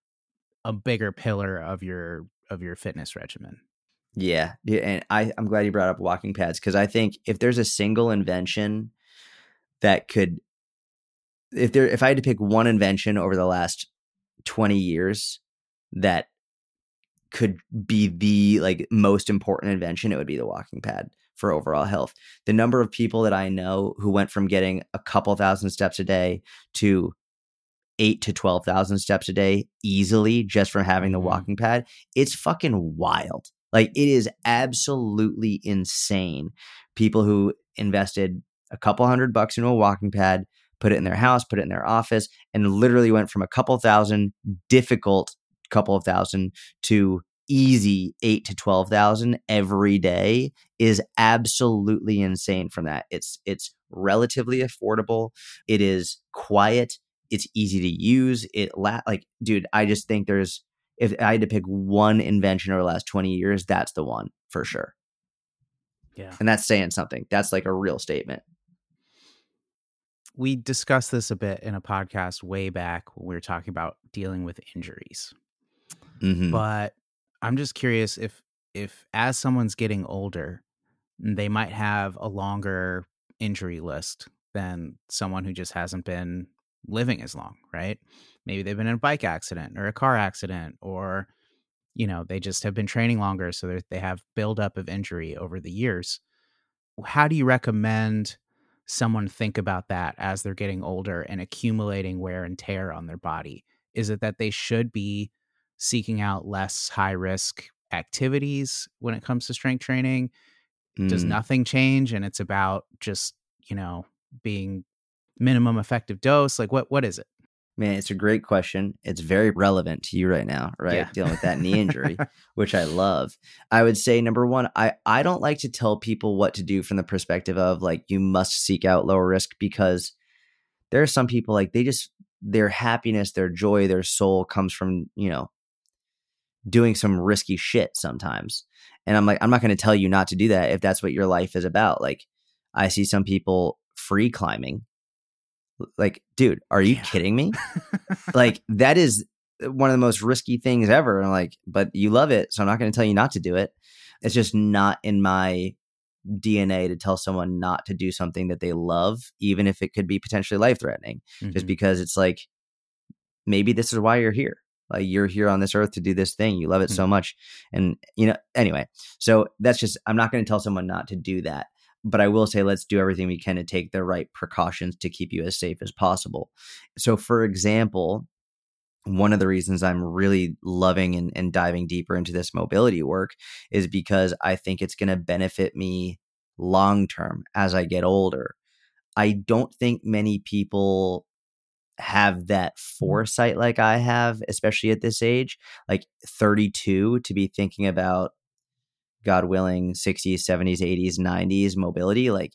a bigger pillar of your fitness regimen. Yeah. And I'm glad you brought up walking pads because I think if there's a single invention that could, if I had to pick one invention over the last 20 years that could be the like most important invention, it would be the walking pad for overall health. The number of people that I know who went from getting a couple thousand steps a day to 8 to 12,000 steps a day easily just from having the walking pad, it's fucking wild. Like it is absolutely insane. People who invested a couple $100 into a walking pad, put it in their house, put it in their office, and literally went from a couple thousand, difficult couple of thousand to easy 8 to 12,000 every day is absolutely insane from that. It's relatively affordable. It is quiet. It's easy to use. Like, dude, I just think if I had to pick one invention over the last 20 years, that's the one for sure. Yeah. And that's saying something. That's like a real statement. We discussed this a bit in a podcast way back when we were talking about dealing with injuries. But I'm just curious if as someone's getting older, they might have a longer injury list than someone who just hasn't been living as long, right? Maybe they've been in a bike accident or a car accident, or, you know, they just have been training longer. So they have buildup of injury over the years. How do you recommend someone think about that as they're getting older and accumulating wear and tear on their body? Is it that they should be seeking out less high risk activities when it comes to strength training? Does nothing change and it's about just, you know, being minimum effective dose? Like what is it? Man, it's a great question. It's very relevant to you right now, right? Yeah. Dealing with that knee injury, which I love. I would say number one, I don't like to tell people what to do from the perspective of like, you must seek out lower risk, because there are some people like their happiness, their joy, their soul comes from, you know, doing some risky shit sometimes. And I'm like, I'm not going to tell you not to do that if that's what your life is about. Like I see some people free climbing. Like, dude, are you kidding me? Like that is one of the most risky things ever. And I'm like, but you love it. So I'm not going to tell you not to do it. It's just not in my DNA to tell someone not to do something that they love, even if it could be potentially life-threatening, just because it's like, maybe this is why you're here. Like, you're here on this earth to do this thing. You love it so much. And, anyway, so that's just, I'm not going to tell someone not to do that. But I will say, let's do everything we can to take the right precautions to keep you as safe as possible. So, for example, one of the reasons I'm really loving and diving deeper into this mobility work is because I think it's going to benefit me long term as I get older. I don't think many people have that foresight like I have, especially at this age, like 32, to be thinking about, God willing, 60s, 70s, 80s, 90s mobility. Like,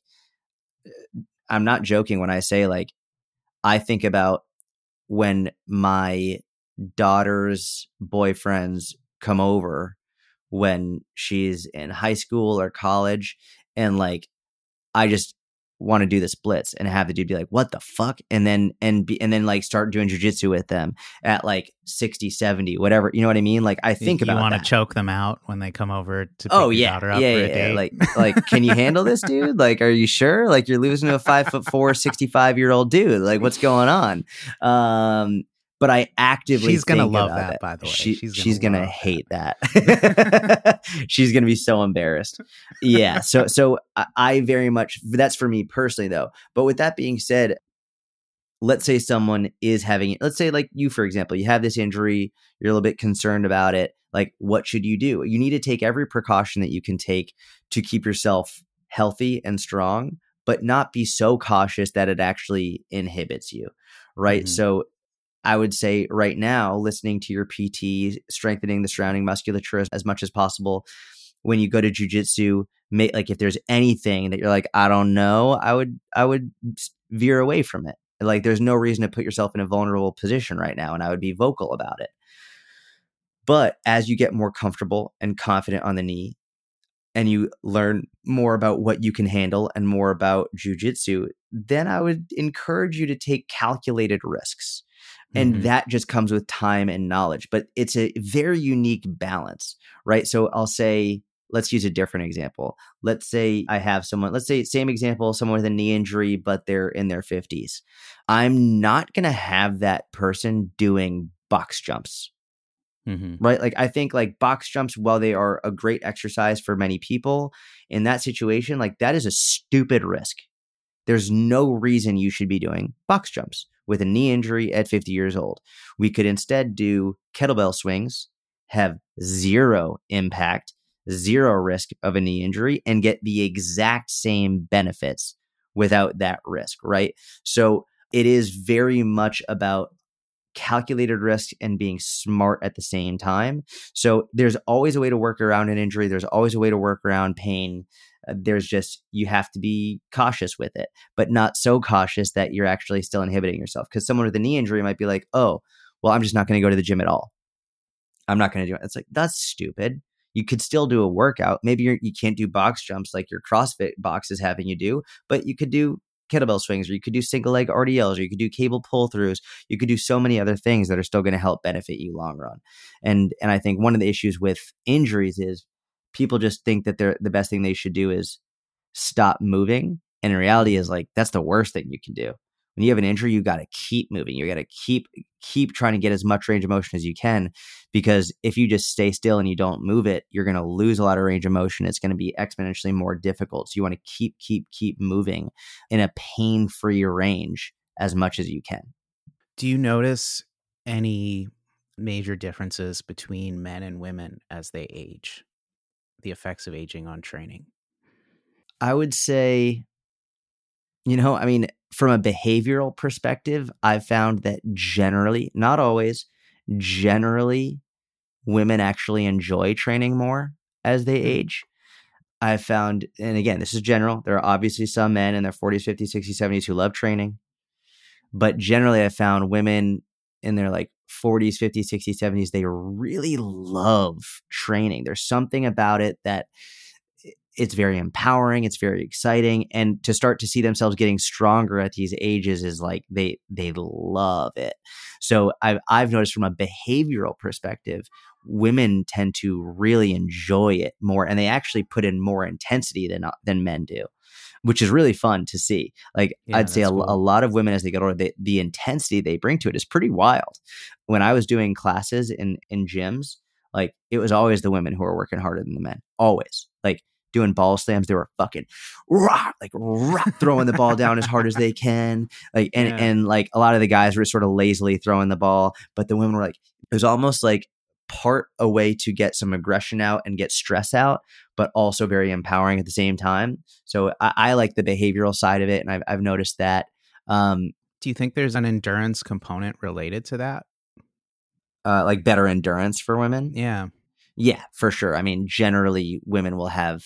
I'm not joking when I say, like, I think about when my daughter's boyfriends come over when she's in high school or college, and like, I just want to do the splits and have the dude be like, what the fuck? And then like start doing jujitsu with them at like 60, 70, whatever. You know what I mean? Like, I think about that. You want to choke them out when they come over to pick your daughter up for a date. Like, can you handle this, dude? Like, are you sure? Like, you're losing to a 5'4", 65-year-old dude. Like, what's going on? But I actively she's gonna think love about that, it. by the way. She's gonna hate that. She's gonna be so embarrassed. Yeah. So I very much, that's for me personally though. But with that being said, let's say someone is having, let's say like you, for example, you have this injury, you're a little bit concerned about it. Like, what should you do? You need to take every precaution that you can take to keep yourself healthy and strong, but not be so cautious that it actually inhibits you. Right. So I would say right now, listening to your PT, strengthening the surrounding musculature as much as possible. When you go to jujitsu, like, if there's anything that you're like, I don't know, I would veer away from it. Like, there's no reason to put yourself in a vulnerable position right now, and I would be vocal about it. But as you get more comfortable and confident on the knee, and you learn more about what you can handle and more about jujitsu, then I would encourage you to take calculated risks. And that just comes with time and knowledge, but it's a very unique balance, right? So I'll say, let's use a different example. Let's say I have someone, let's say same example, someone with a knee injury, but they're in their 50s. I'm not going to have that person doing box jumps, right? Like, I think like box jumps, while they are a great exercise for many people in that situation, like, that is a stupid risk. There's no reason you should be doing box jumps with a knee injury at 50 years old. We could instead do kettlebell swings, have zero impact, zero risk of a knee injury, and get the exact same benefits without that risk, right? So it is very much about calculated risk and being smart at the same time. So there's always a way to work around an injury. There's always a way to work around pain. There's just, you have to be cautious with it, but not so cautious that you're actually still inhibiting yourself. Because someone with a knee injury might be like, oh, well, I'm just not going to go to the gym at all. I'm not going to do it. It's like, that's stupid. You could still do a workout. Maybe you can't do box jumps like your CrossFit box is having you do, but you could do kettlebell swings, or you could do single leg RDLs, or you could do cable pull throughs. You could do so many other things that are still going to help benefit you long run. And I think one of the issues with injuries is people just think that the best thing they should do is stop moving. And in reality is like, that's the worst thing you can do. When you have an injury, you got to keep moving. You got to keep trying to get as much range of motion as you can, because if you just stay still and you don't move it, you're going to lose a lot of range of motion. It's going to be exponentially more difficult. So you want to keep moving in a pain-free range as much as you can. Do you notice any major differences between men and women as they age? The effects of aging on training? I would say, I mean, from a behavioral perspective, I've found that generally, not always, generally, women actually enjoy training more as they age. I've found, and again, this is general, there are obviously some men in their 40s, 50s, 60s, 70s who love training. But generally, I found women in their like 40s, 50s, 60s, 70s, they really love training. There's something about it that it's very empowering. It's very exciting. And to start to see themselves getting stronger at these ages is like they love it. So I've noticed from a behavioral perspective, women tend to really enjoy it more, and they actually put in more intensity than men do, which is really fun to see. Like I'd say a lot of women as they get older, the intensity they bring to it is pretty wild. When I was doing classes in gyms, like it was always the women who were working harder than the men, always. Like doing ball slams, they were fucking throwing the ball down as hard as they can. Like and like a lot of the guys were sort of lazily throwing the ball, but the women were like, it was almost like part a way to get some aggression out and get stress out, but also very empowering at the same time. So I like the behavioral side of it, and I've noticed that. Do you think there's an endurance component related to that? Like better endurance for women? Yeah, for sure. I mean, generally, women will have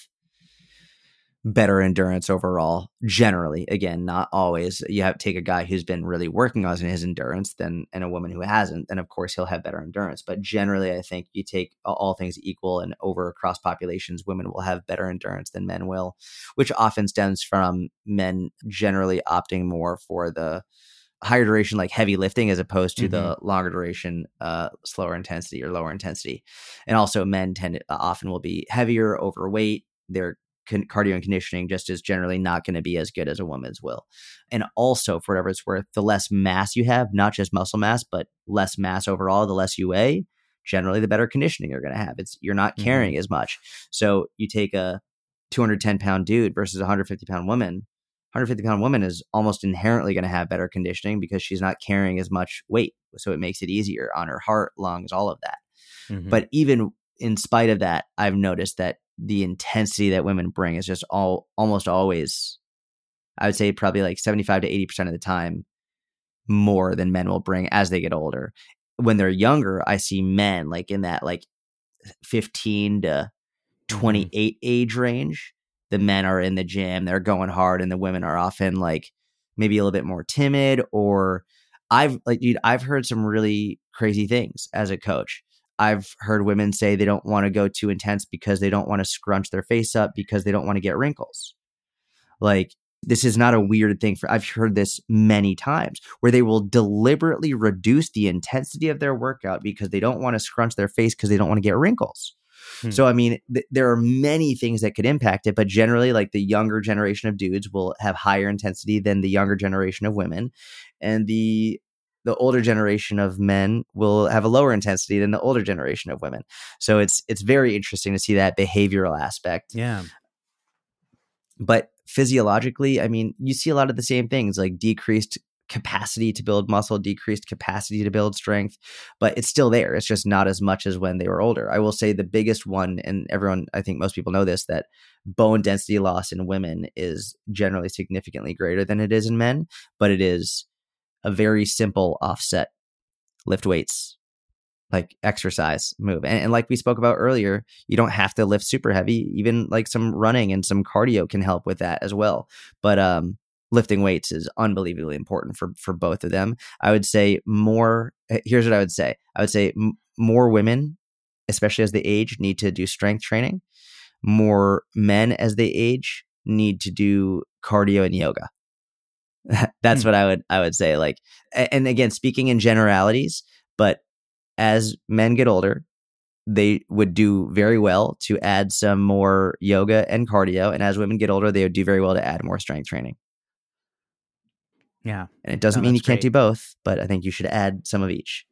better endurance overall. Generally, again, not always. You have to take a guy who's been really working on his endurance and a woman who hasn't, then of course he'll have better endurance. But generally, I think you take all things equal and over across populations, women will have better endurance than men will, which often stems from men generally opting more for the higher duration, like heavy lifting, as opposed to the longer duration, slower intensity or lower intensity. And also men often will be heavier, overweight. Their cardio and conditioning just is generally not going to be as good as a woman's will. And also, for whatever it's worth, the less mass you have, not just muscle mass, but less mass overall, the less you weigh, generally the better conditioning you're going to have. You're not carrying as much. So you take a 210-pound dude versus a 150-pound woman. 150-pound woman is almost inherently going to have better conditioning because she's not carrying as much weight. So it makes it easier on her heart, lungs, all of that. But even in spite of that, I've noticed that the intensity that women bring is just almost always, I would say probably like 75 to 80% of the time, more than men will bring as they get older. When they're younger, I see men like in that like 15 to 28 age range. The men are in the gym, they're going hard, and the women are often like maybe a little bit more timid. Or I've heard some really crazy things as a coach. I've heard women say they don't want to go too intense because they don't want to scrunch their face up because they don't want to get wrinkles. Like, this is not a weird thing. I've heard this many times where they will deliberately reduce the intensity of their workout because they don't want to scrunch their face because they don't want to get wrinkles. So, I mean, there are many things that could impact it, but generally, like the younger generation of dudes will have higher intensity than the younger generation of women. And the older generation of men will have a lower intensity than the older generation of women. So it's very interesting to see that behavioral aspect. Yeah. But physiologically, I mean, you see a lot of the same things, like decreased capacity to build muscle, decreased capacity to build strength, but it's still there. It's just not as much as when they were older. I will say the biggest one, and everyone, I think most people know this, that bone density loss in women is generally significantly greater than it is in men, but it is a very simple offset. Lift weights, like exercise, move. And like we spoke about earlier, you don't have to lift super heavy. Even like some running and some cardio can help with that as well. But lifting weights is unbelievably important for both of them. I would say here's what I would say. I would say more women, especially as they age, need to do strength training. More men as they age need to do cardio and yoga. That's what I would say. Like, and again, speaking in generalities, but as men get older, they would do very well to add some more yoga and cardio. And as women get older, they would do very well to add more strength training. Yeah. And it doesn't mean you can't do both, but I think you should add some of each.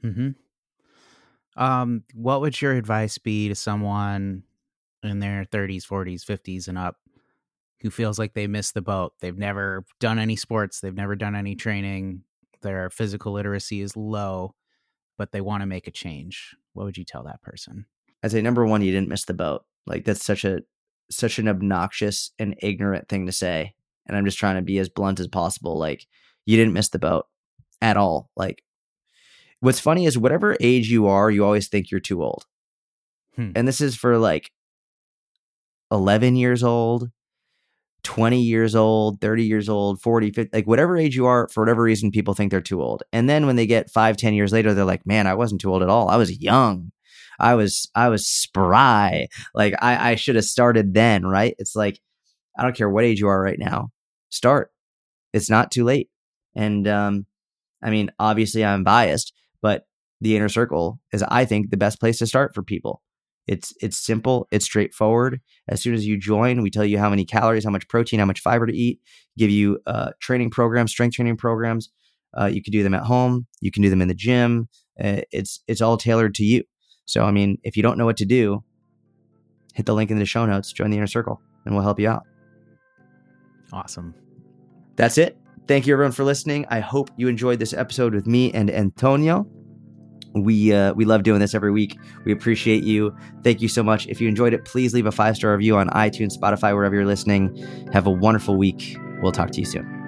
What would your advice be to someone in their 30s, 40s, 50s and up who feels like they missed the boat? They've never done any sports. They've never done any training. Their physical literacy is low, but they want to make a change. What would you tell that person? I'd say number one, you didn't miss the boat. Like, that's such an obnoxious and ignorant thing to say. And I'm just trying to be as blunt as possible. Like, you didn't miss the boat at all. Like, what's funny is whatever age you are, you always think you're too old. And this is for like 11 years old, 20 years old, 30 years old, 40, 50, like whatever age you are, for whatever reason, people think they're too old. And then when they get 5-10 years later, they're like, man, I wasn't too old at all. I was young. I was spry. Like I should have started then, right? It's like, I don't care what age you are right now, start. It's not too late. And I mean, obviously I'm biased, but the Inner Circle is, I think, the best place to start for people. It's simple. It's straightforward. As soon as you join, we tell you how many calories, how much protein, how much fiber to eat, give you training programs, strength training programs. You can do them at home. You can do them in the gym. It's all tailored to you. So, I mean, if you don't know what to do, hit the link in the show notes, join the Inner Circle, and we'll help you out. Awesome. That's it. Thank you, everyone, for listening. I hope you enjoyed this episode with me and Antonio. We love doing this every week. We appreciate you. Thank you so much. If you enjoyed it, please leave a 5-star review on iTunes, Spotify, wherever you're listening. Have a wonderful week. We'll talk to you soon.